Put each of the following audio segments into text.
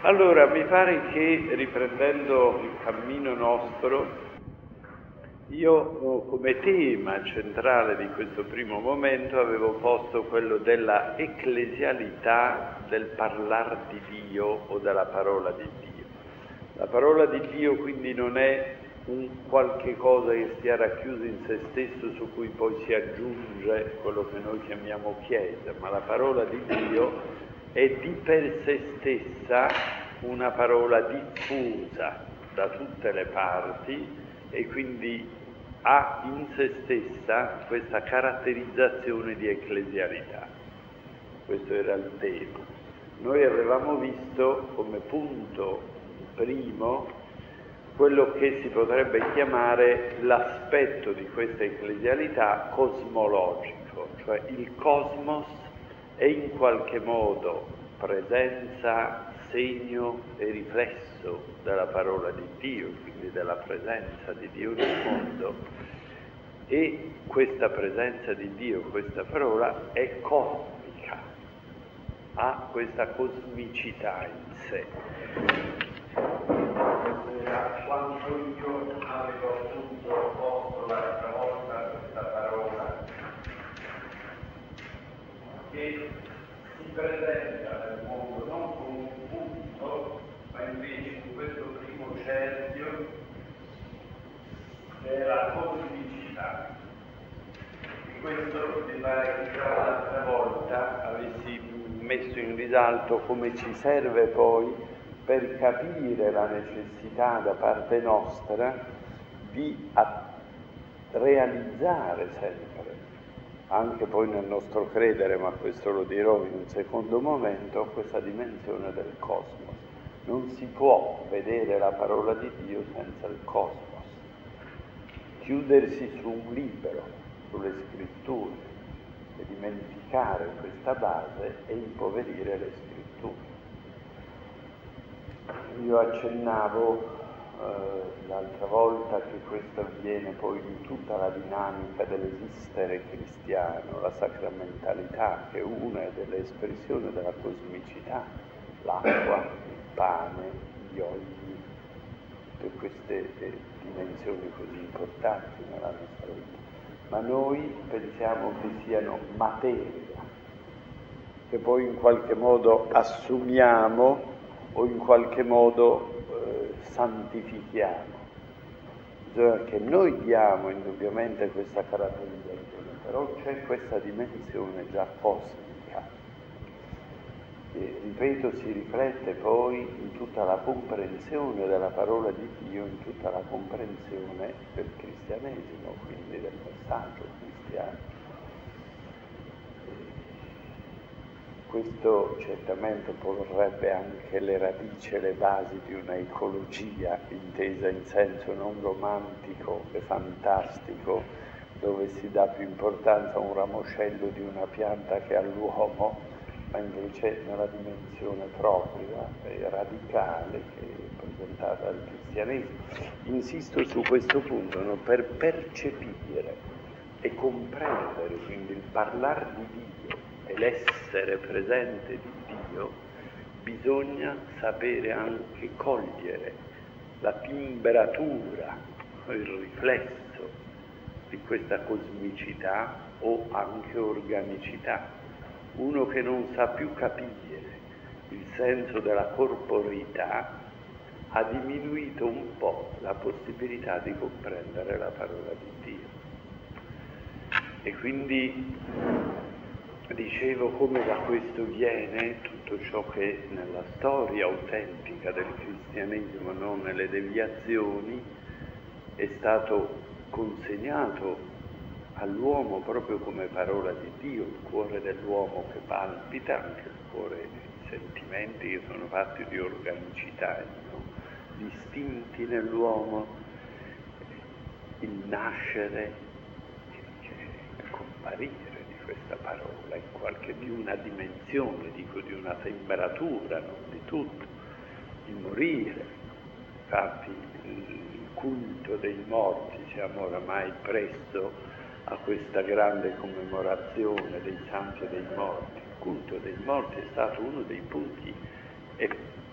Allora, mi pare che, riprendendo il cammino nostro, io come tema centrale di questo primo momento avevo posto quello della ecclesialità del parlar di Dio o della parola di Dio. La parola di Dio quindi non è un qualche cosa che sia racchiuso in se stesso su cui poi si aggiunge quello che noi chiamiamo Chiesa, ma la parola di Dio è di per sé stessa una parola diffusa da tutte le parti e quindi ha in se stessa questa caratterizzazione di ecclesialità. Questo era il tema. Noi avevamo visto come punto primo quello che si potrebbe chiamare l'aspetto di questa ecclesialità cosmologico, cioè il cosmos è in qualche modo presenza, segno e riflesso della parola di Dio, quindi della presenza di Dio nel mondo, e questa presenza di Dio, questa parola è cosmica, ha questa cosmicità in sé. Quando io avevo appunto posto l'altra volta questa parola che si presenta nel mondo non come un punto, ma invece in questo primo cerchio che è la cosmicità. E questo mi pare che già l'altra volta avessi messo in risalto come ci serve poi per capire la necessità da parte nostra di realizzare sempre, anche poi nel nostro credere, ma questo lo dirò in un secondo momento, questa dimensione del cosmos. Non si può vedere la parola di Dio senza il cosmos. Chiudersi su un libro, sulle scritture, e dimenticare questa base e impoverire le scritture. Io accennavo l'altra volta che questo avviene poi in tutta la dinamica dell'esistere cristiano, la sacramentalità che è una delle espressioni della cosmicità, l'acqua, il pane, gli oli, tutte queste dimensioni così importanti nella nostra vita. Ma noi pensiamo che siano materia, che poi in qualche modo assumiamo o in qualche modo santifichiamo. Bisogna che noi diamo indubbiamente questa caratterizzazione, però c'è questa dimensione già cosmica. E, ripeto, si riflette poi in tutta la comprensione della parola di Dio, in tutta la comprensione del cristianesimo, quindi del messaggio cristiano. Questo certamente porrebbe anche le radici e le basi di una ecologia intesa in senso non romantico e fantastico, dove si dà più importanza a un ramoscello di una pianta che all'uomo, ma invece nella dimensione propria e radicale che è presentata dal cristianesimo. Insisto su questo punto, no? Per percepire e comprendere quindi il parlare di Dio e l'essere presente di Dio, bisogna sapere anche cogliere la timbratura, il riflesso di questa cosmicità o anche organicità. Uno che non sa più capire il senso della corporeità ha diminuito un po' la possibilità di comprendere la parola di Dio. E quindi dicevo come da questo viene tutto ciò che nella storia autentica del cristianesimo, non nelle deviazioni, è stato consegnato all'uomo proprio come parola di Dio, il cuore dell'uomo che palpita, anche il cuore, i sentimenti che sono fatti di organicità, no? Distinti nell'uomo, il nascere, il comparire di questa parola, in qualche di una dimensione, dico di una temperatura, non di tutto, il morire. Infatti il culto dei morti, siamo oramai presso a questa grande commemorazione dei santi e dei morti. Il culto dei morti è stato uno dei punti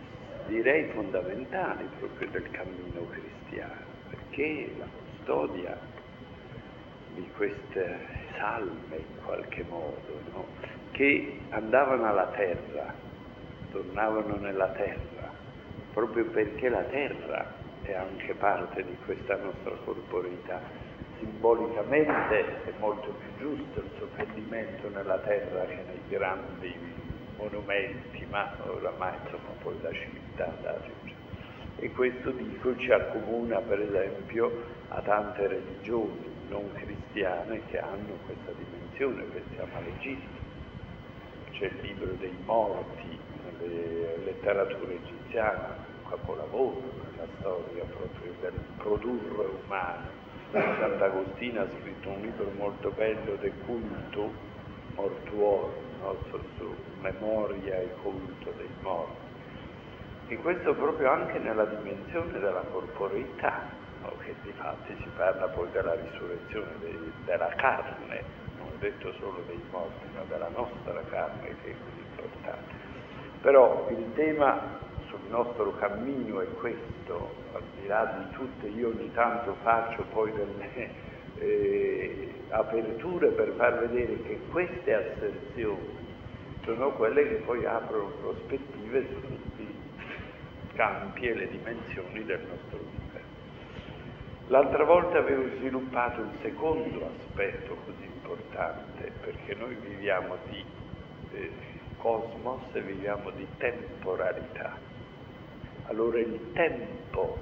direi fondamentali proprio del cammino cristiano, perché la custodia di queste salme in qualche modo, no? Che andavano alla terra, tornavano nella terra, proprio perché la terra è anche parte di questa nostra corporeità. Simbolicamente è molto più giusto il seppellimento nella terra che nei grandi monumenti, ma oramai insomma poi la civiltà la raggiunge. E questo dico ci accomuna per esempio a tante religioni non cristiane che hanno questa dimensione. Pensiamo all'Egitto, c'è il libro dei morti nelle letterature egiziane, un capolavoro nella storia proprio del produrre umano. Sant'Agostino ha scritto un libro molto bello del culto mortuorum, no? Su memoria e culto dei morti. E questo proprio anche nella dimensione della corporeità, no? Che di fatti si parla poi della risurrezione della carne, non ho detto solo dei morti, ma della nostra carne, che è così importante. Però il tema sul nostro cammino è questo, al di là di tutte, io ogni tanto faccio poi delle aperture per far vedere che queste asserzioni sono quelle che poi aprono prospettive su tutti i campi e le dimensioni del nostro vivere. L'altra volta avevo sviluppato il secondo aspetto così importante, perché noi viviamo di cosmos e viviamo di temporalità. Allora il tempo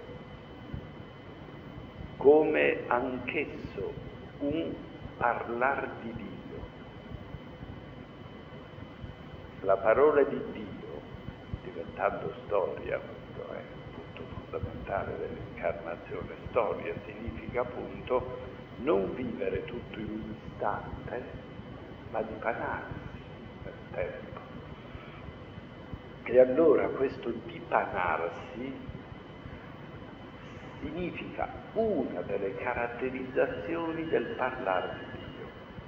come anch'esso un parlar di Dio. La parola di Dio, diventando storia, questo è il punto fondamentale dell'incarnazione, storia significa appunto non vivere tutto in un istante, ma dipanarsi nel tempo. E allora questo dipanarsi significa una delle caratterizzazioni del parlare di Dio.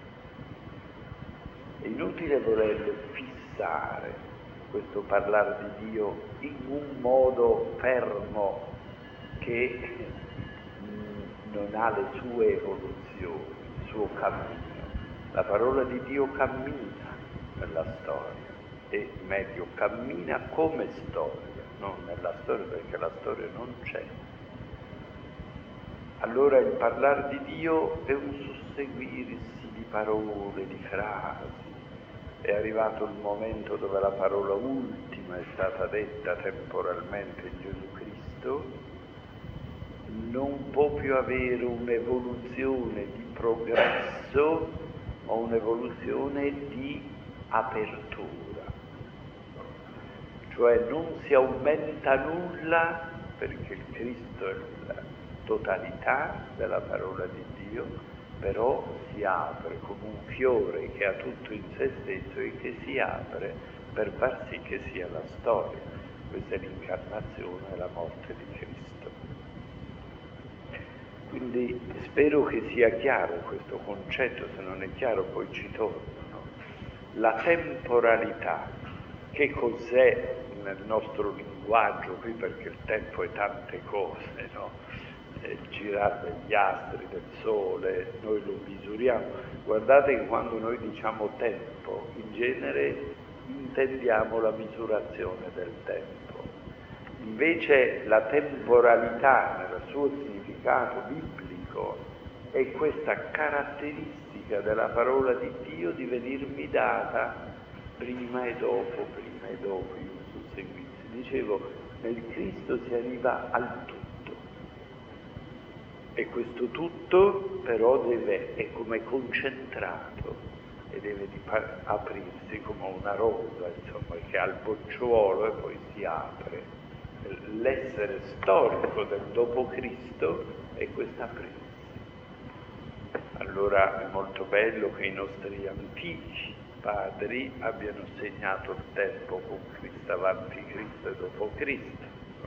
È inutile volerlo fissare, questo parlare di Dio, in un modo fermo che non ha le sue evoluzioni, il suo cammino. La parola di Dio cammina nella storia, e meglio, cammina come storia, non nella storia, perché la storia non c'è. Allora il parlare di Dio è un susseguirsi di parole, di frasi. È arrivato il momento dove la parola ultima è stata detta temporalmente in Gesù Cristo, non può più avere un'evoluzione di progresso, ma un'evoluzione di apertura. Cioè non si aumenta nulla, perché il Cristo è la totalità della parola di Dio, però si apre come un fiore che ha tutto in se stesso e che si apre per far sì che sia la storia. Questa è l'incarnazione e la morte di Cristo. Quindi spero che sia chiaro questo concetto, se non è chiaro poi ci torno. No? La temporalità, che cos'è nel nostro linguaggio qui, perché il tempo è tante cose, no? Il girare degli astri, del sole, noi lo misuriamo. Guardate che quando noi diciamo tempo, in genere intendiamo la misurazione del tempo. Invece la temporalità, nel suo significato biblico, è questa caratteristica della parola di Dio di venirmi data prima e dopo, in un susseguirsi. Dicevo, nel Cristo si arriva al tutto. E questo tutto però è come concentrato e deve aprirsi come una rosa, insomma, che ha il bocciolo e poi si apre. L'essere storico del dopo Cristo è questa aprirsi. Allora è molto bello che i nostri antichi padri abbiano segnato il tempo con Cristo, avanti Cristo e dopo Cristo.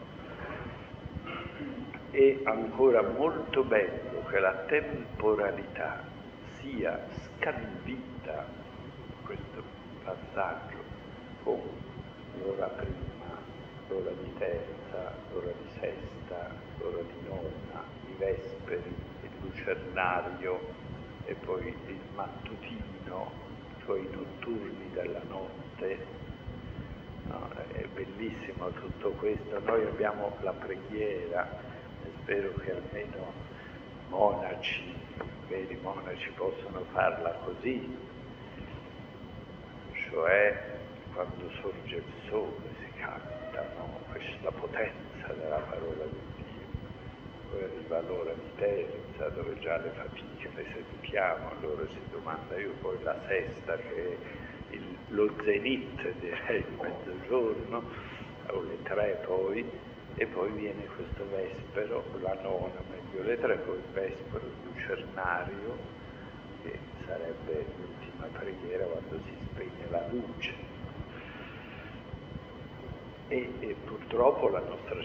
È ancora molto bello che la temporalità sia scandita, questo passaggio, con l'ora prima l'ora di terza, l'ora di sesta, l'ora di nona, i vesperi, il lucernario e poi il mattutino, cioè i notturni della notte. No, è bellissimo tutto questo. Noi abbiamo la preghiera e spero che almeno monaci, veri monaci, possano farla così, cioè quando sorge il sole si canta, no? Questa potenza della parola di Dio. Poi arriva l'ora di terza, dove già le fatiche le sentiamo, allora si domanda io poi la sesta, che è lo zenit, direi, il mezzogiorno, o le tre poi, e poi viene questo vespero, la nona, meglio le tre, poi il vespero, il lucernario, che sarebbe l'ultima preghiera quando si spegne la luce. E purtroppo la nostra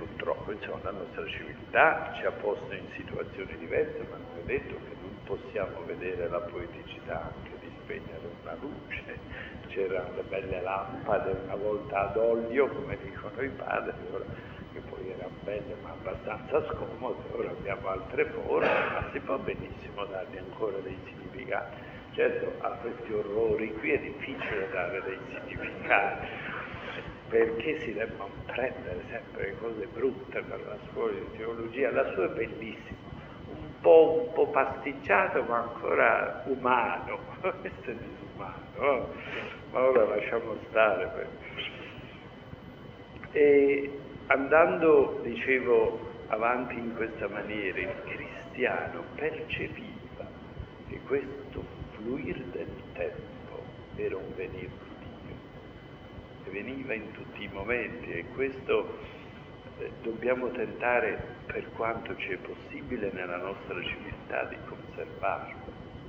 civiltà ci ha posto in situazioni diverse, ma non è detto che non possiamo vedere la poeticità anche di spegnere una luce. C'erano le belle lampade una volta ad olio, come dicono i padri, ora, che poi erano belle ma abbastanza scomode, ora abbiamo altre forme, ma si può benissimo dargli ancora dei significati. Certo, a questi orrori qui è difficile dare dei significati, perché si devono prendere sempre cose brutte per la scuola di teologia. La sua è bellissima, un po' pasticciato ma ancora umano. Questo è disumano, ma ora lasciamo stare. E andando, dicevo, avanti in questa maniera, il cristiano percepiva che questo fluir del tempo era un venir di Dio, che veniva in tutti i momenti, e questo dobbiamo tentare, per quanto ci è possibile nella nostra civiltà, di conservarlo.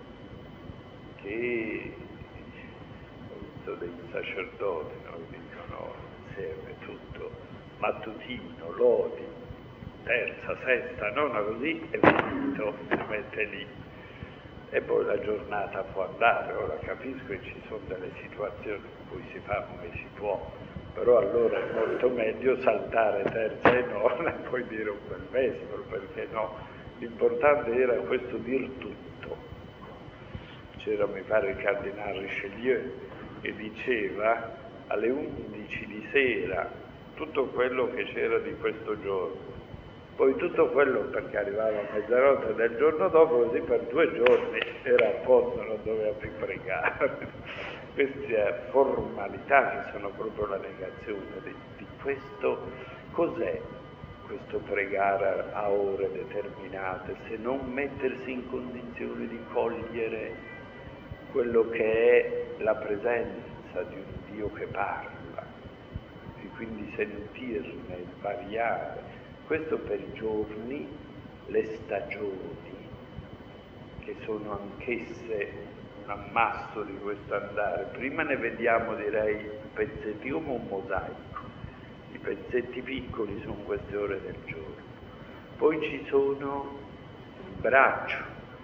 Che ho visto dei sacerdoti, no? Dicono insieme tutto, mattutino, lodi, terza, sesta, nona, così è finito, si mette lì. E poi la giornata può andare. Ora capisco che ci sono delle situazioni in cui si fa come si può, però allora è molto meglio saltare terza e nona e poi dire un bel vespero, perché no? L'importante era questo dir tutto. C'era, mi pare, il cardinale Richelieu che diceva alle 11 di sera tutto quello che c'era di questo giorno, poi tutto quello, perché arrivava a mezzanotte del giorno dopo, così per 2 giorni era a posto, non doveva più pregare. Queste formalità che sono proprio la negazione di questo. Cos'è questo pregare a ore determinate, se non mettersi in condizione di cogliere quello che è la presenza di un Dio che parla, e quindi sentirne il variare. Questo per i giorni, le stagioni, che sono anch'esse un ammasso di questo andare. Prima ne vediamo, direi, pezzetti come un mosaico. I pezzetti piccoli sono queste ore del giorno. Poi ci sono il braccio,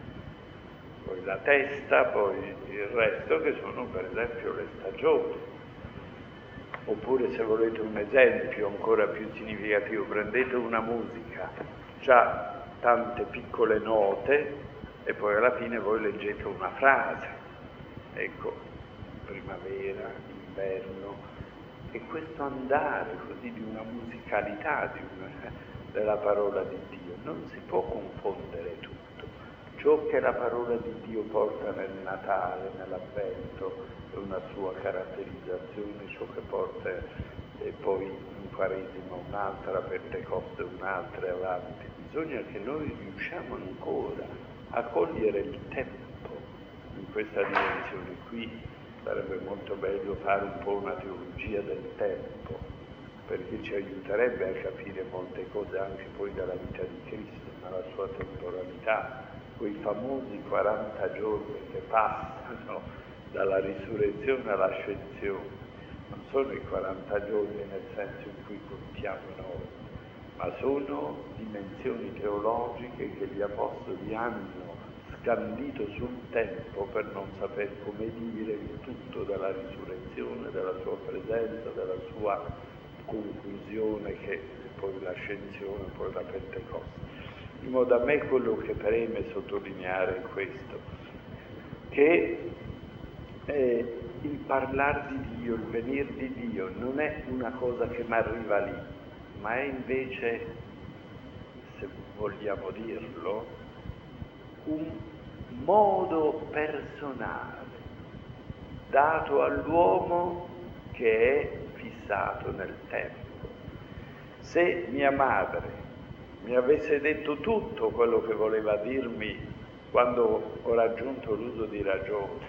poi la testa, poi il resto, che sono per esempio le stagioni. Oppure, se volete un esempio ancora più significativo, prendete una musica, già tante piccole note, e poi alla fine voi leggete una frase, ecco, primavera, inverno, e questo andare così di una musicalità della parola di Dio non si può confondere tutto. Ciò che la parola di Dio porta nel Natale, nell'Avvento, è una sua caratterizzazione, ciò che porta e poi in Quaresima un'altra, Pentecoste un'altra, e avanti. Bisogna che noi riusciamo ancora a cogliere il tempo in questa dimensione. Qui sarebbe molto bello fare un po' una teologia del tempo, perché ci aiuterebbe a capire molte cose anche poi dalla vita di Cristo, nella sua temporalità, quei famosi 40 giorni che passano dalla risurrezione all'ascensione. Non sono i 40 giorni nel senso in cui contiamo noi, ma sono dimensioni teologiche che gli apostoli hanno scandito sul tempo per non saper come dire il tutto della risurrezione, della sua presenza, della sua conclusione che poi l'ascensione, poi la Pentecoste. In modo, a me quello che preme sottolineare è questo, che il parlare di Dio, il venire di Dio non è una cosa che mi arriva lì, ma è invece, se vogliamo dirlo, un modo personale dato all'uomo che è fissato nel tempo. Se mia madre mi avesse detto tutto quello che voleva dirmi quando ho raggiunto l'uso di ragione,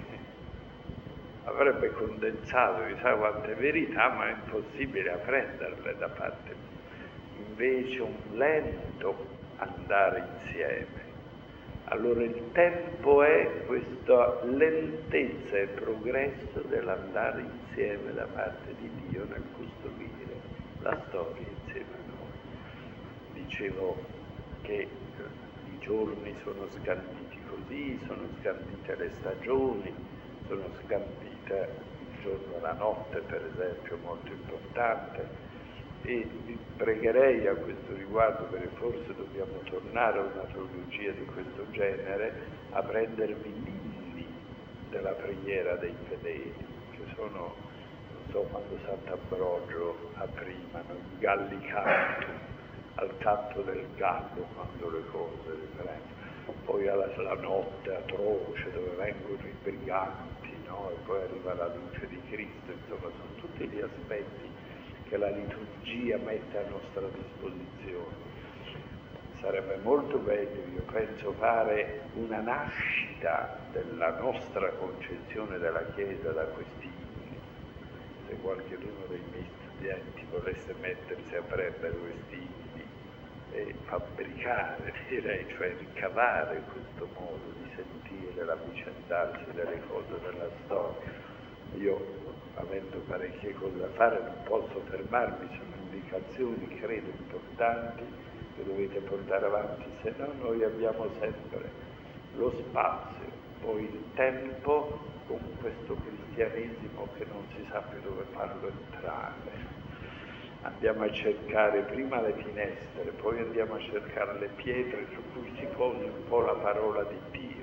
avrebbe condensato chissà quante verità, ma è impossibile apprenderle da parte mia. Invece un lento andare insieme. Allora il tempo è questa lentezza e progresso dell'andare insieme da parte di Dio nel custodire la storia insieme a noi. Dicevo che i giorni sono scanditi così, sono scandite le stagioni, sono scandite il giorno e la notte, per esempio, molto importante. E vi pregherei a questo riguardo, perché forse dobbiamo tornare a una teologia di questo genere, a prendervi l'inni della preghiera dei fedeli, che sono, non so, quando Sant'Ambrogio apprimano i galli canto, al canto del gallo, quando le cose riprendono, poi alla notte atroce dove vengono i briganti, no? E poi arriva la luce di Cristo, insomma sono tutti gli aspetti che la liturgia mette a nostra disposizione. Sarebbe molto bello, io penso, fare una nascita della nostra concezione della Chiesa da questi inni. Se qualcuno dei miei studenti volesse mettersi a prendere questi inni e fabbricare, direi, cioè ricavare questo modo di sentire l'avvicendarsi delle cose della storia. Io, avendo parecchie cose da fare, non posso fermarmi, sono indicazioni, credo, importanti che dovete portare avanti, se no noi abbiamo sempre lo spazio, poi il tempo, con questo cristianesimo che non si sa più dove farlo entrare. Andiamo a cercare prima le finestre, poi andiamo a cercare le pietre su cui si posi un po' la parola di Dio.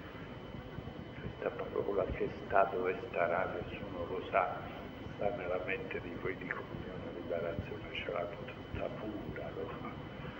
Questa parola che sta dove starà nessuno lo sa, sta nella mente di quelli di Comunione e Liberazione, ce l'hanno tutta pura. No?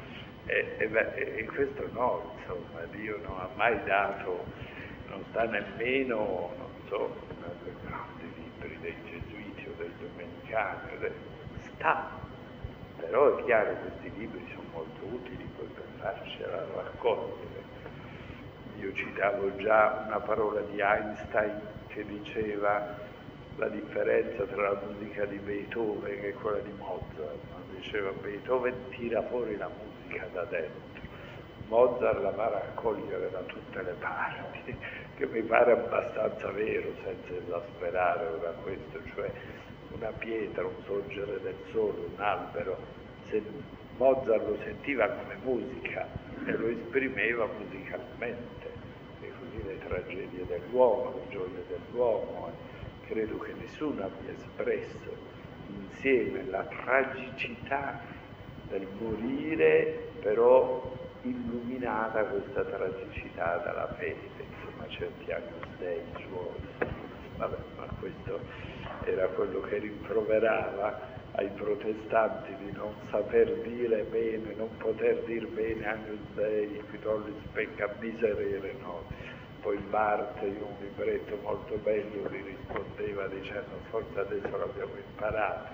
E questo no, insomma, Dio non ha mai dato, non sta nemmeno, non so, nei grandi libri dei Gesuiti o dei Domenicani, sta, però è chiaro che questi libri sono molto utili poi per farcela raccogliere. Io citavo già una parola di Einstein che diceva la differenza tra la musica di Beethoven e quella di Mozart. Diceva Beethoven tira fuori la musica da dentro, Mozart la va a raccogliere da tutte le parti, che mi pare abbastanza vero, senza esasperare ora questo, cioè una pietra, un sorgere del sole, un albero, se Mozart lo sentiva come musica e lo esprimeva musicalmente, e così le tragedie dell'uomo, le gioie dell'uomo, credo che nessuno abbia espresso insieme la tragicità del morire, però illuminata questa tragicità dalla fede, insomma certi Agnus Dei suoi. Vabbè, ma questo era quello che rimproverava ai protestanti di non saper dire bene, non poter dire bene Agnus Dei, qui tollis pecca miserere, no? Poi Barth in un libretto molto bello gli rispondeva dicendo forse adesso l'abbiamo imparato,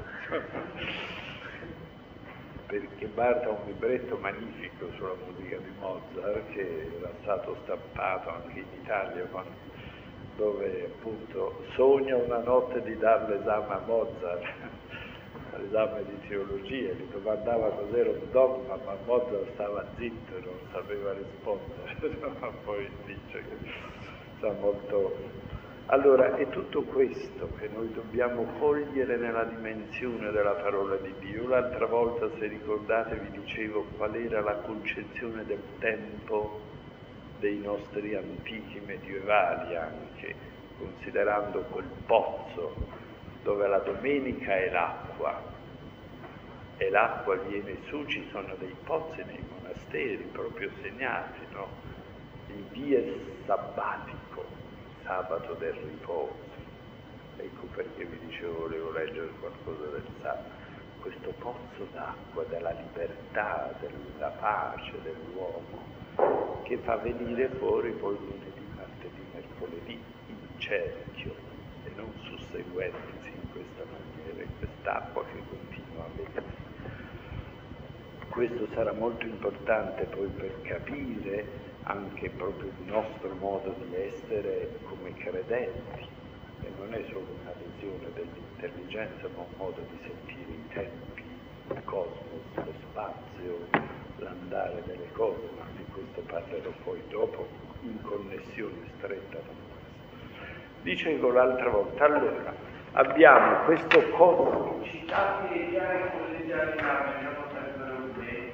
perché Barth ha un libretto magnifico sulla musica di Mozart che era stato stampato anche in Italia, dove appunto sogna una notte di dar l'esame a Mozart, l'esame di teologia, gli domandava cos'era un dogma, ma Mozart stava zitto, non sapeva rispondere, ma poi dice che sa molto. Allora è tutto questo che noi dobbiamo cogliere nella dimensione della parola di Dio. L'altra volta, se ricordate, vi dicevo qual era la concezione del tempo dei nostri antichi medievali, anche considerando quel pozzo dove la domenica è l'acqua e l'acqua viene su, ci sono dei pozzi nei monasteri proprio segnati, no? Il dies sabbatico, sabato del riposo. Ecco perché vi dicevo, volevo leggere qualcosa del sabato. Questo pozzo d'acqua della libertà, della pace dell'uomo, che fa venire fuori poi lunedì, martedì, mercoledì in cerchio e non susseguendosi in questa maniera, quest'acqua che continua a venire. Questo sarà molto importante poi per capire anche proprio il nostro modo di essere come credenti, e non è solo una lesione dell'intelligenza, ma un modo di sentire i tempi, il cosmos, lo spazio, l'andare delle cose, ma di questo parlerò poi dopo in connessione stretta con questo. Dicevo l'altra volta, allora, abbiamo questo cosmicità che già in collegialità vediamo sempre un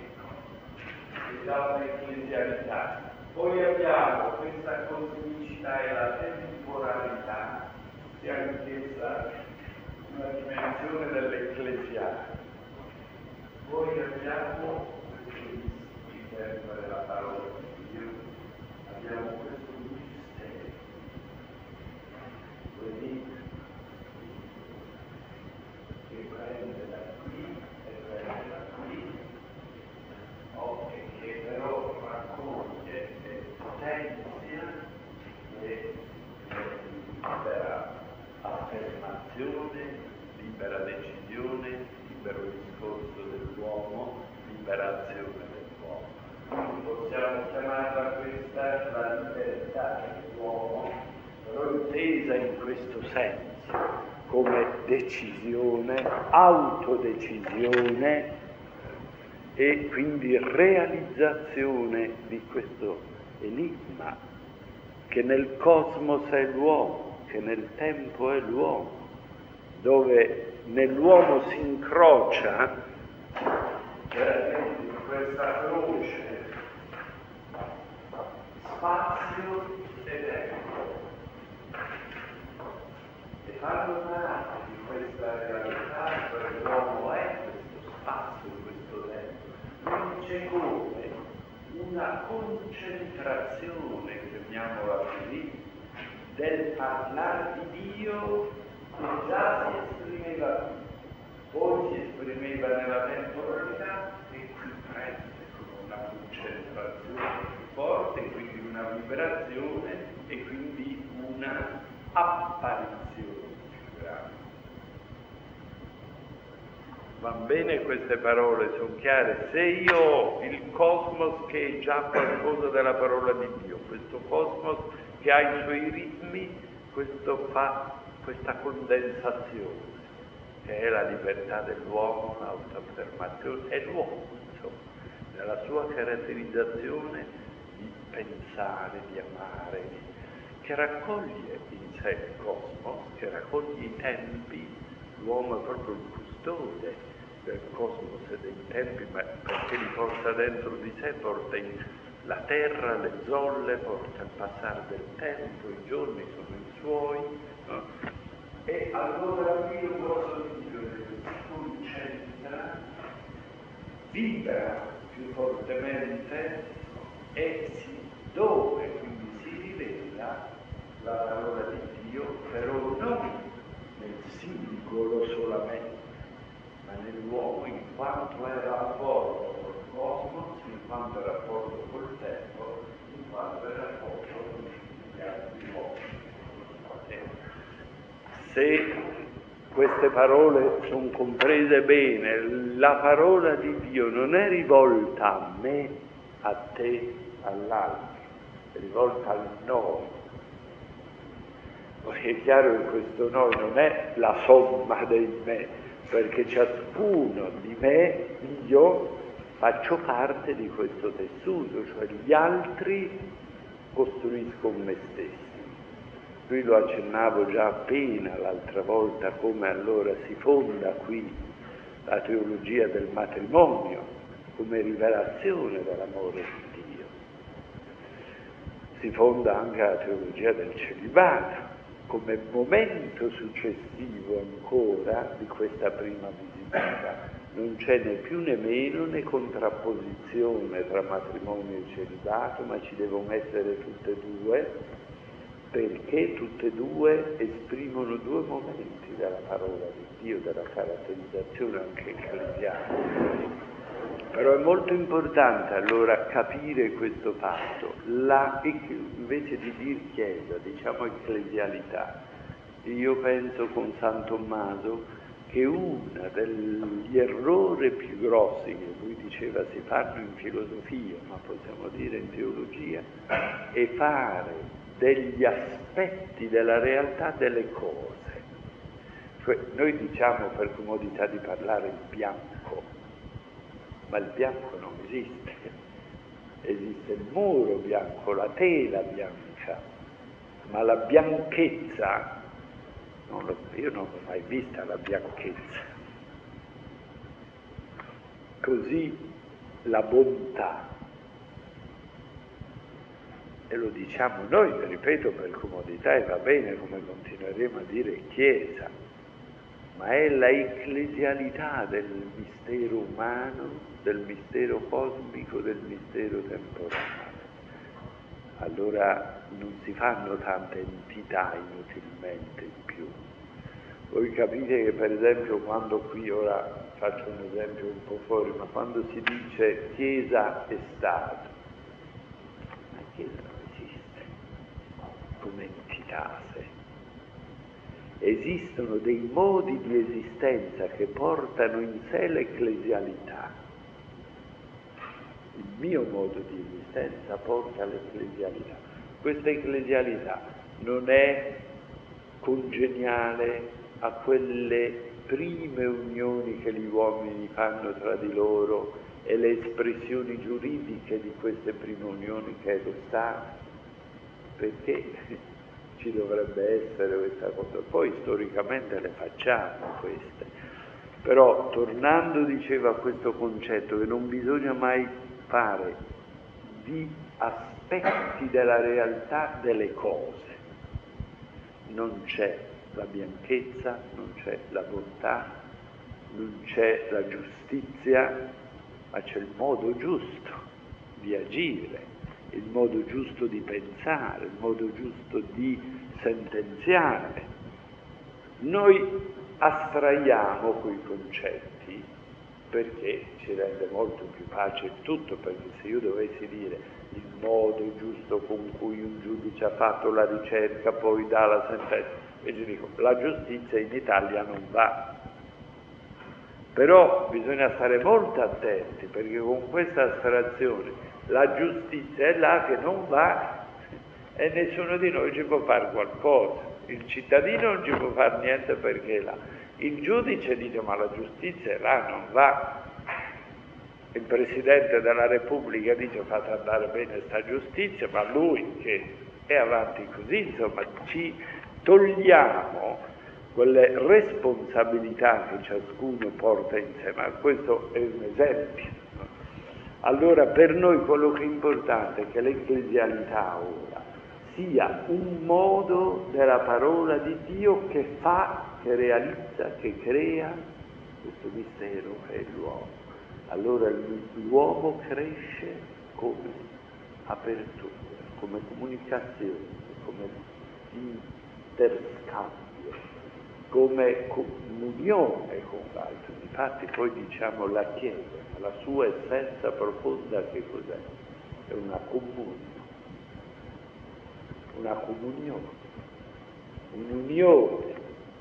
ecclesialità. Poi abbiamo questa cosmicità e la temporalità, che è anch'essa una dimensione dell'ecclesiale. Poi abbiamo questo sempre della parola di Dio, abbiamo questo mistero, quindi che prende da qui e prende da qui, che però raccoglie e potenzia e libera affermazione, libera decisione, libero discorso dell'uomo, liberazione dell'uomo. Possiamo chiamarla questa la libertà dell'uomo, però intesa in questo senso, come decisione, autodecisione, e quindi realizzazione di questo enigma che nel cosmos è l'uomo, che nel tempo è l'uomo, dove nell'uomo si incrocia veramente questa croce spazio e tempo, e fanno parte di questa realtà, dove l'uomo è questo spazio, questo tempo. Non c'è come una concentrazione, chiamiamola così, del parlare di Dio che già si esprimeva qui, poi si esprimeva nella temporalità e qui prende con una concentrazione più forte, quindi una vibrazione e quindi una apparizione più grande. Va bene queste parole, sono chiare? Se io ho il cosmos che è già qualcosa della parola di Dio, questo cosmos che ha i suoi ritmi, questo fa questa condensazione, che è la libertà dell'uomo, l'autoaffermazione, è l'uomo, insomma, nella sua caratterizzazione di pensare, di amare, che raccoglie in sé il cosmos, che raccoglie i tempi. L'uomo è proprio il custode del cosmos e dei tempi, ma perché li porta dentro di sé, porta la terra, le zolle, porta il passare del tempo, i giorni sono i suoi, no? E allora io posso dire che si concentra, vibra più fortemente e dove quindi si rivela la parola di Dio, però non nel singolo solamente, ma nell'uomo in quanto è rapporto col cosmos, in quanto è rapporto col tempo, in quanto è rapporto con gli altri uomini. Se queste parole sono comprese bene, la parola di Dio non è rivolta a me, a te, all'altro, è rivolta al noi. Poi è chiaro che questo noi non è la somma dei me, perché ciascuno di me, io, faccio parte di questo tessuto, cioè gli altri costruiscono me stesso. Qui lo accennavo già appena l'altra volta, come allora si fonda qui la teologia del matrimonio come rivelazione dell'amore di Dio. Si fonda anche la teologia del celibato come momento successivo ancora di questa prima visibilità. Non c'è né più né meno né contrapposizione tra matrimonio e celibato, ma ci devono essere tutte e due, perché tutte e due esprimono due momenti della parola di Dio, della caratterizzazione anche ecclesiale. Però è molto importante allora capire questo fatto. Invece di dire chiesa, diciamo ecclesialità. Io penso con San Tommaso che uno degli errori più grossi che lui diceva si fanno in filosofia, ma possiamo dire in teologia, è fare degli aspetti della realtà delle cose. Cioè, noi diciamo per comodità di parlare il bianco, ma il bianco non esiste. Esiste il muro bianco, la tela bianca, ma la bianchezza, io non l'ho mai vista la bianchezza. Così la bontà, e lo diciamo noi, ripeto, per comodità, e va bene come continueremo a dire Chiesa, ma è la ecclesialità del mistero umano, del mistero cosmico, del mistero temporale. Allora non si fanno tante entità inutilmente in più. Voi capite che per esempio quando qui, ora faccio un esempio un po' fuori, ma quando si dice Chiesa e Stato, la Chiesa non esiste come entità a sé. Esistono dei modi di esistenza che portano in sé l'ecclesialità. Il mio modo di esistenza porta all'ecclesialità. Questa ecclesialità non è congeniale a quelle prime unioni che gli uomini fanno tra di loro e le espressioni giuridiche di queste prime unioni che è lo Stato, perché ci dovrebbe essere questa cosa. Poi storicamente le facciamo queste. Però tornando, diceva, a questo concetto che non bisogna mai fare di aspetti della realtà delle cose. Non c'è la bianchezza, non c'è la bontà, non c'è la giustizia, ma c'è il modo giusto di agire, il modo giusto di pensare, il modo giusto di sentenziare. Noi astraiamo quei concetti perché ci rende molto più pace il tutto, perché se io dovessi dire il modo giusto con cui un giudice ha fatto la ricerca, poi dà la sentenza, e gli dico, la giustizia in Italia non va. Però bisogna stare molto attenti, perché con questa astrazione la giustizia è là che non va e nessuno di noi ci può fare qualcosa. Il cittadino non ci può fare niente perché è là. Il giudice dice ma la giustizia è là, non va. Il Presidente della Repubblica dice fate andare bene sta giustizia, ma lui che è avanti così, insomma, ci togliamo quelle responsabilità che ciascuno porta in sé, ma questo è un esempio. Allora per noi quello che è importante è che l'ecclesialità ora sia un modo della parola di Dio che fa, che realizza, che crea questo mistero che è l'uomo. Allora l'uomo cresce come apertura, come comunicazione, come interscambio, come comunione con l'altro. Infatti poi diciamo la Chiesa, la sua essenza profonda che cos'è? È una comunione, un'unione.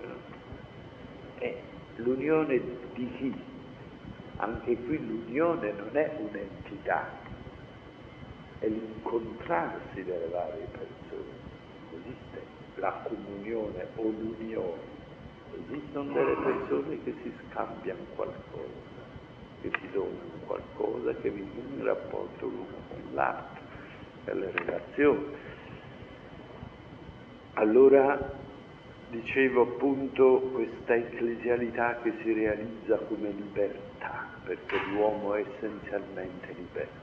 E l'unione di chi? Anche qui l'unione non è un'entità, è l'incontrarsi delle varie persone. Esiste la comunione o l'unione, esistono delle persone che si scambiano qualcosa, che si donano qualcosa, che vivono in rapporto l'uno con l'altro, delle relazioni. Allora, dicevo appunto questa ecclesialità che si realizza come libertà, perché l'uomo è essenzialmente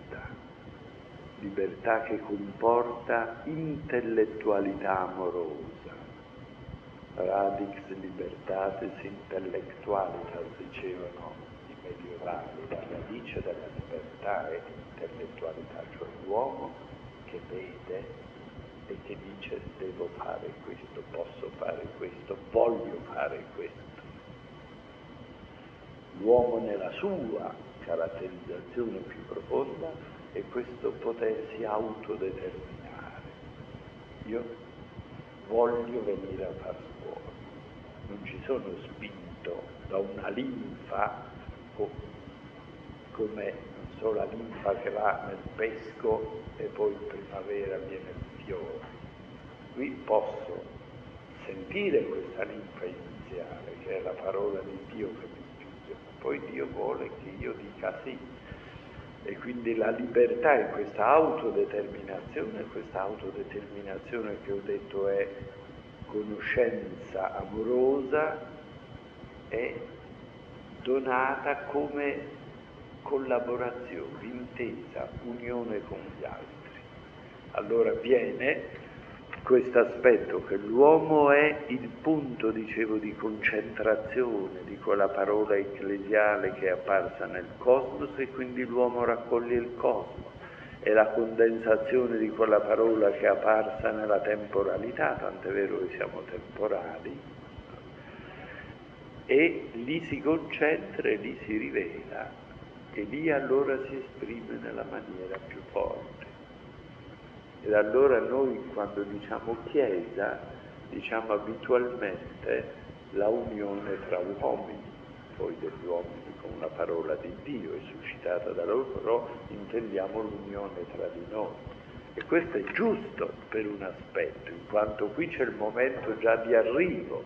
libertà che comporta intellettualità amorosa, radix libertatis intellectualitas, dicevano i medievali, la radice della libertà è l'intellettualità, cioè l'uomo che vede e che dice devo fare questo, posso fare questo, voglio fare questo. L'uomo nella sua caratterizzazione più profonda è questo potersi autodeterminare. Io voglio venire a far scuola, non ci sono spinto da una linfa come, non so, la linfa che va nel pesco e poi in primavera viene il fiore. Qui posso sentire questa linfa iniziale, che è la parola di Dio che mi spinge, ma poi Dio vuole che io dica sì. E quindi la libertà è questa autodeterminazione che ho detto è conoscenza amorosa, è donata come collaborazione, intesa, unione con gli altri. Allora viene questo aspetto che l'uomo è il punto, dicevo, di concentrazione di quella parola ecclesiale che è apparsa nel cosmos, e quindi l'uomo raccoglie il cosmos. È la condensazione di quella parola che è apparsa nella temporalità, tant'è vero che siamo temporali, e lì si concentra e lì si rivela, e lì allora si esprime nella maniera più forte. Ed allora noi, quando diciamo Chiesa, diciamo abitualmente la unione tra uomini, poi degli uomini con una parola di Dio è suscitata da loro, però intendiamo l'unione tra di noi. E questo è giusto per un aspetto, in quanto qui c'è il momento già di arrivo.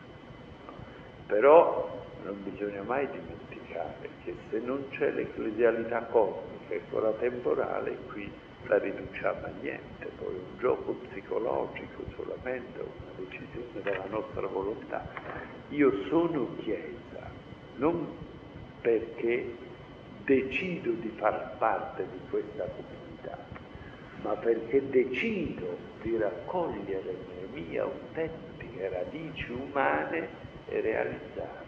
Però non bisogna mai dimenticare che se non c'è l'ecclesialità cosmica e quella temporale, qui la riduciamo a niente, poi è un gioco psicologico solamente, una decisione della nostra volontà. Io sono Chiesa, non perché decido di far parte di questa comunità, ma perché decido di raccogliere le mie autentiche radici umane e realizzarle.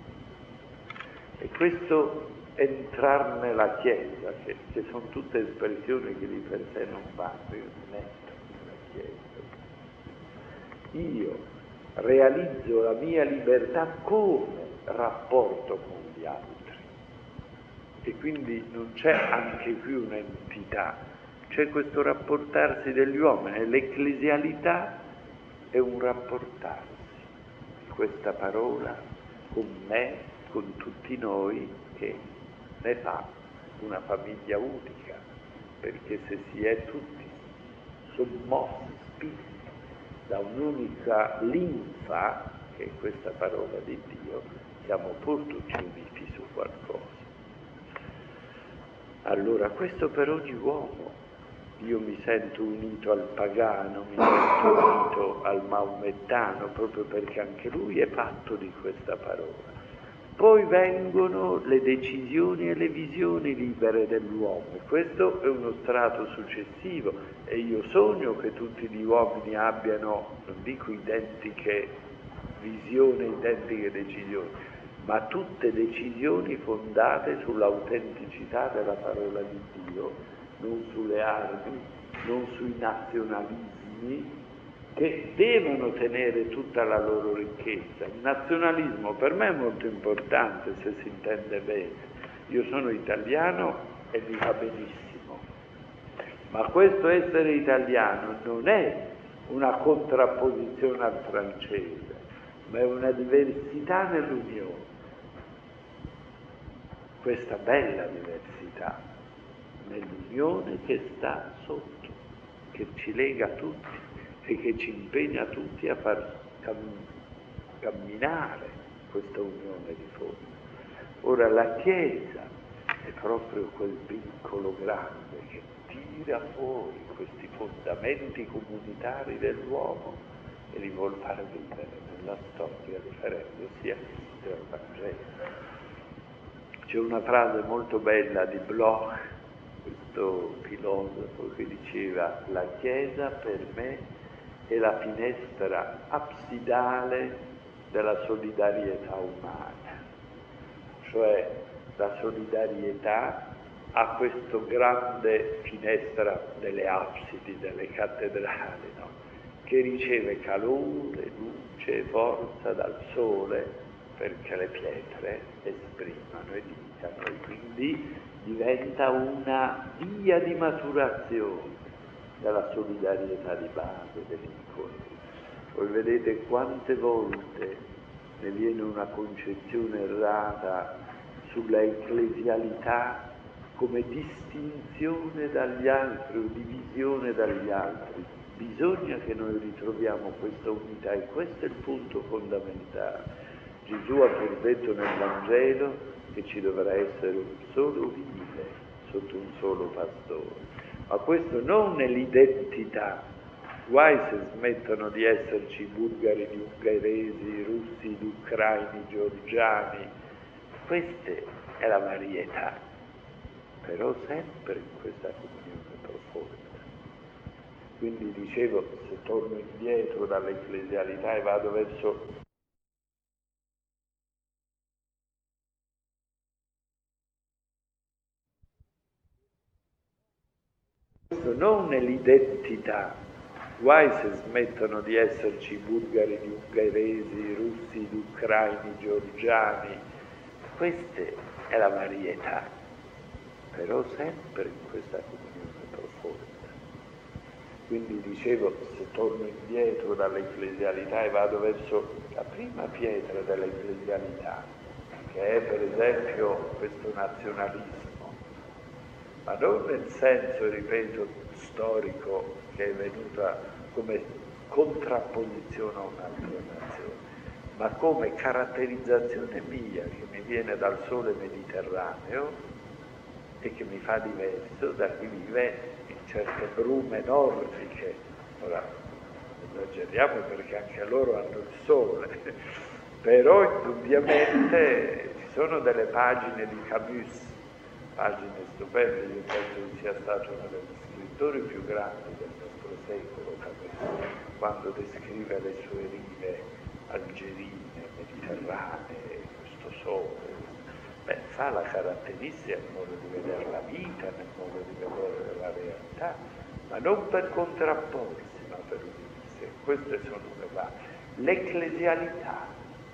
E questo entrar nella Chiesa, che sono tutte espressioni che di per sé non vanno, io non entro nella Chiesa. Io realizzo la mia libertà come rapporto con gli altri. E quindi non c'è anche qui un'entità, c'è questo rapportarsi degli uomini, l'ecclesialità è un rapportarsi. Questa parola con me, con tutti noi, che ne fa una famiglia unica, perché se si è tutti sommossi, spinti da un'unica linfa, che è questa parola di Dio, siamo pur tutti uniti su qualcosa. Allora questo per ogni uomo. Io mi sento unito al pagano, mi sento unito al maomettano, proprio perché anche lui è fatto di questa parola. Poi vengono le decisioni e le visioni libere dell'uomo. Questo è uno strato successivo, e io sogno che tutti gli uomini abbiano, non dico identiche visioni, identiche decisioni, ma tutte decisioni fondate sull'autenticità della parola di Dio, non sulle armi, non sui nazionalismi, che devono tenere tutta la loro ricchezza. Il nazionalismo per me è molto importante, se si intende bene. Io sono italiano e mi va benissimo, ma questo essere italiano non è una contrapposizione al francese, ma è una diversità nell'unione. Questa bella diversità nell'unione che sta sotto, che ci lega tutti e che ci impegna tutti a far camminare questa unione di fondo. Ora la Chiesa è proprio quel vincolo grande che tira fuori questi fondamenti comunitari dell'uomo e li vuol far vivere nella storia, riferendosi a Cristo e al Vangelo. C'è una frase molto bella di Bloch, questo filosofo, che diceva: la Chiesa per me è la finestra absidale della solidarietà umana. Cioè la solidarietà a questo grande finestra delle absidi, delle cattedrali, no? Che riceve calore, luce e forza dal sole perché le pietre esprimano e dicano, e quindi diventa una via di maturazione della solidarietà di base dell'incontro. Voi vedete quante volte ne viene una concezione errata sulla ecclesialità come distinzione dagli altri o divisione dagli altri. Bisogna che noi ritroviamo questa unità e questo è il punto fondamentale. Gesù ha pur detto nel Vangelo che ci dovrà essere un solo vile sotto un solo pastore, ma questo non è l'identità. Guai se smettono di esserci bulgari, di ungheresi, russi, di ucraini, georgiani. Questa è la varietà, però sempre in questa comunione profonda. Quindi dicevo, se torno indietro dall'ecclesialità e vado verso questo non è l'identità. Guai se smettono di esserci bulgari, di ungheresi, russi, di ucraini, georgiani. Questa è la varietà, però sempre in questa comunione profonda. Quindi dicevo, se torno indietro dall'ecclesialità e vado verso la prima pietra dell'ecclesialità, che è per esempio questo nazionalismo, ma non nel senso, ripeto, storico, che è venuta come contrapposizione a un'altra nazione, ma come caratterizzazione mia che mi viene dal sole mediterraneo e che mi fa diverso da chi vive in certe brume nordiche. Ora, esageriamo perché anche loro hanno il sole, però indubbiamente ci sono delle pagine di Camus, pagine stupende. Io penso che sia stato uno degli scrittori più grandi del nostro secolo, Camus, quando descrive le sue rive algerine, mediterranee, questo sole. Fa la caratteristica nel modo di vedere la vita, nel modo di vedere la realtà, ma non per contrapporsi, ma per unirsi. Queste sono le basi. L'ecclesialità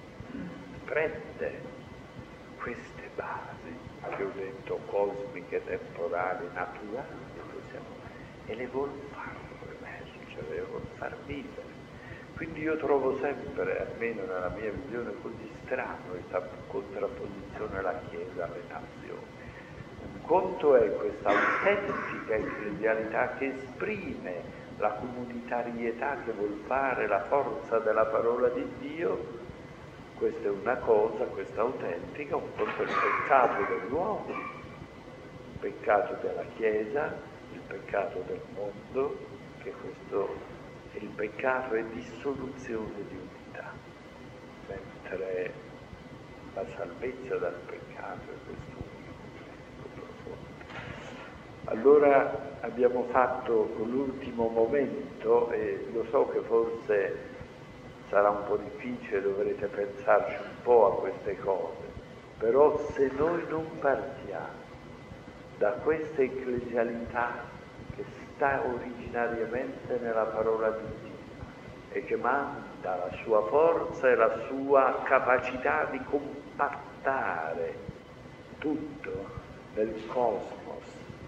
prende queste basi, che ho detto cosmiche, temporali, naturali, e le vuol far emergere, le vuol far vivere. Quindi io trovo sempre, almeno nella mia visione, così strano questa contrapposizione alla Chiesa alle nazioni. Un conto è questa autentica ecclesialità che esprime la comunitarietà che vuol fare la forza della parola di Dio. Questa è una cosa, questa autentica. Un conto è il peccato dell'uomo, il peccato della Chiesa, il peccato del mondo, che questo il peccato è dissoluzione di unità, mentre la salvezza dal peccato è questo unico profondo. Allora abbiamo fatto l'ultimo momento e lo so che forse sarà un po' difficile, dovrete pensarci un po' a queste cose, però se noi non partiamo da questa ecclesialità che sta originariamente nella parola di Dio e che manda la sua forza e la sua capacità di compattare tutto nel cosmos,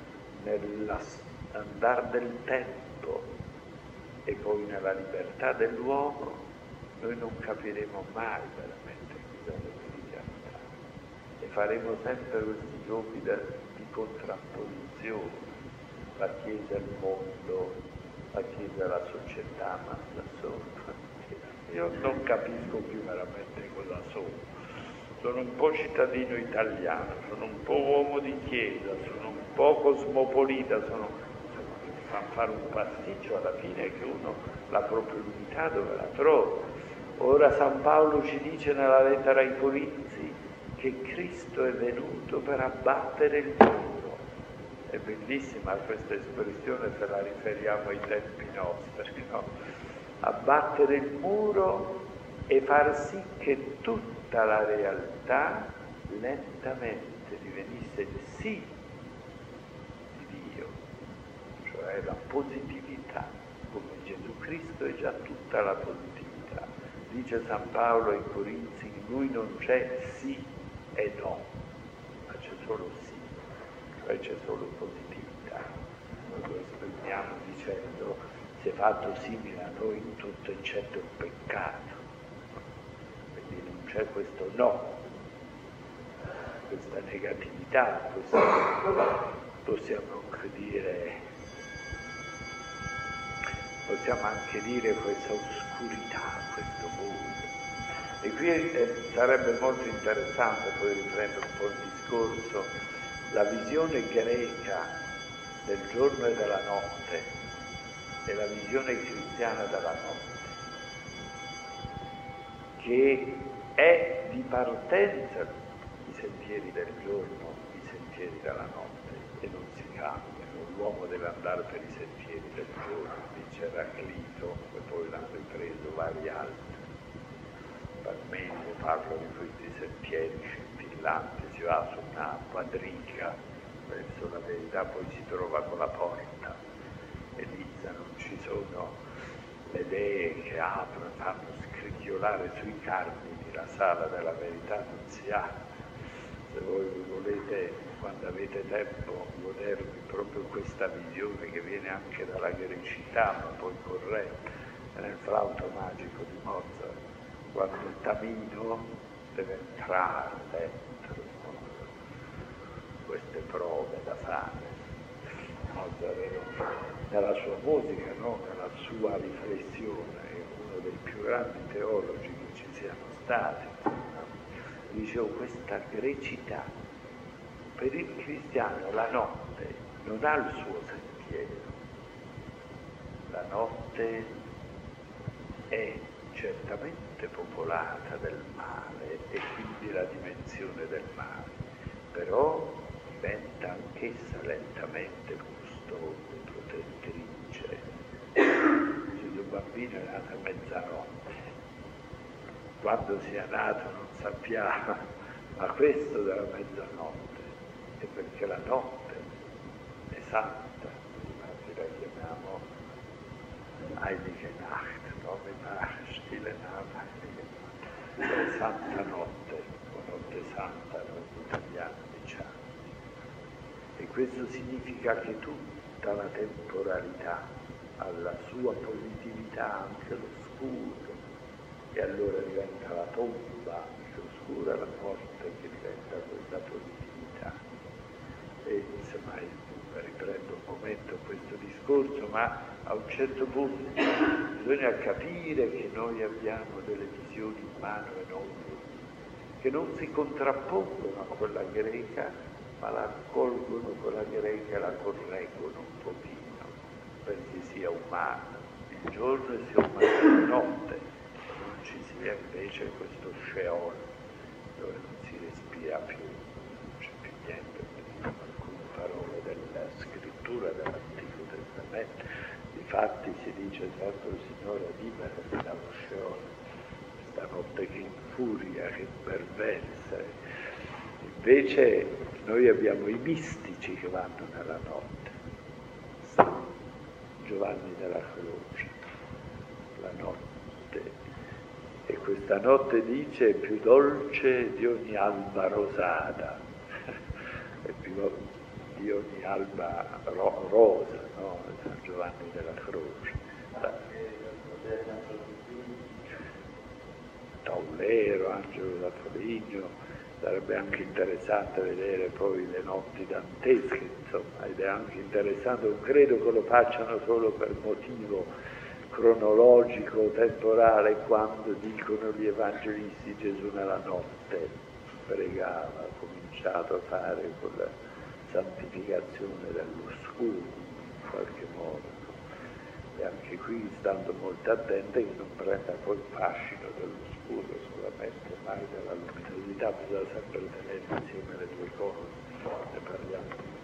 nell'andar del tempo e poi nella libertà dell'uomo, noi non capiremo mai veramente cosa è l'ecclesialità e faremo sempre questi giochi di contrapposizione. La Chiesa e il mondo, la Chiesa e la società, ma da solo. Io non capisco più veramente cosa sono un po' cittadino italiano, sono un po' uomo di Chiesa, sono un po' cosmopolita, mi fa fare un pasticcio alla fine che uno la propria unità dove la trova. Ora San Paolo ci dice nella lettera ai Corinzi che Cristo è venuto per abbattere il muro. È bellissima questa espressione se la riferiamo ai tempi nostri, no? Abbattere il muro e far sì che tutta la realtà lentamente diventi venisse il sì di Dio, cioè la positività, come Gesù Cristo è già tutta la positività. Dice San Paolo ai Corinzi, in lui non c'è sì e no, ma c'è solo sì, cioè c'è solo positività. Noi lo esprimiamo dicendo si è fatto simile a noi in tutto eccetto il peccato, quindi non c'è questo no, questa negatività, possiamo anche dire questa oscurità, questo buio. E qui sarebbe molto interessante, poi riprendo un po' il discorso, la visione greca del giorno e della notte e la visione cristiana della notte, che è di partenza i sentieri del giorno, i sentieri della notte, e non si cambiano. L'uomo deve andare per i sentieri del giorno, dice Eraclito, e poi l'hanno ripreso vari altri. Parmenide parla di questi sentieri scintillanti, si va su una quadriga verso la verità, poi si trova con la porta, e lì non ci sono le dee che aprono, fanno scricchiolare sui cardini, la sala della verità non si ha. Se voi volete, quando avete tempo, godervi proprio questa visione che viene anche dalla grecità, ma poi corretta, nel flauto magico di Mozart, quando il Tamino deve entrare dentro, queste prove da fare. Mozart nella sua musica, no? Nella sua riflessione, è uno dei più grandi teologi che ci siano stati. Dicevo, questa grecità, per il cristiano la notte non ha il suo sentiero, la notte è certamente popolata del male e quindi la dimensione del male, però diventa anch'essa lentamente custodia, protettrice. Gesù bambino è nato a mezzanotte, quando sia nato non sappiamo, ma questo della mezzanotte è perché la notte è santa, infatti la chiamiamo Heilige Nacht, nove stille Nacht, è santa notte, o notte santa noi italiani diciamo. E questo significa che tutta la temporalità ha la sua positività, anche l'oscuro, e allora diventa la tomba anche oscura, la morte che diventa questa positività. E insomma riprendo un momento questo discorso, ma a un certo punto bisogna capire che noi abbiamo delle visioni in mano enormi, che non si contrappongono a quella greca, ma la accolgono quella greca e la correggono un pochino, perché sia umana il giorno e sia umana la notte, non ci sia invece questo Sheol, dove non si respira più, non c'è più niente, alcune parole della scrittura dell'Antico Testamento. Difatti si dice sempre il Signore liberami dallo Sheol, questa notte che infuria, che imperversa. Invece noi abbiamo i mistici che vanno nella notte, San Giovanni della Croce, la notte, e questa notte dice è più dolce di ogni alba rosata, è più di ogni alba rosa, no? San Giovanni della Croce. Taulero, Angelo da Foligno. Sarebbe anche interessante vedere poi le notti dantesche, insomma, ed è anche interessante, non credo che lo facciano solo per motivo cronologico, temporale, quando dicono gli evangelisti Gesù nella notte pregava, ha cominciato a fare con la santificazione dell'oscuro, in qualche modo. E anche qui stando molto attenti che non prenda poi il fascino dell'oscuro solamente, mai della luminosità, bisogna sempre tenere insieme le due cose, ne parliamo.